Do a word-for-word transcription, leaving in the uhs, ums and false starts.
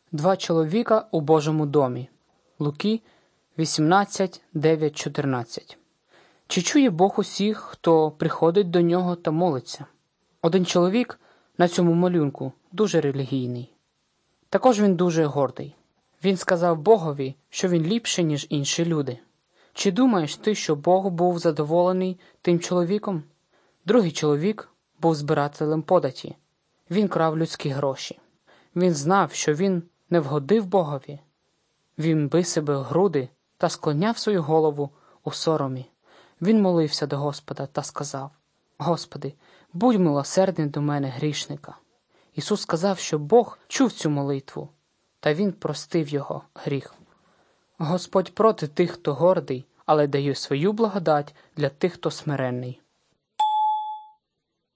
Два чоловіка у Божому домі. Луки вісімнадцять, дев'ять, чотирнадцять. Чи чує Бог усіх, хто приходить до нього та молиться? Один чоловік на цьому малюнку дуже релігійний. Також він дуже гордий. Він сказав Богові, що він ліпший, ніж інші люди. Чи думаєш ти, що Бог був задоволений тим чоловіком? Другий чоловік був збирателем податі. Він крав людські гроші. Він знав, що він не вгодив Богові. Він бив себе в груди та склоняв свою голову у соромі. Він молився до Господа та сказав: «Господи, будь милосердний до мене, грішника». Ісус сказав, що Бог чув цю молитву, та Він простив його гріх. Господь проти тих, хто гордий, але дає свою благодать для тих, хто смиренний.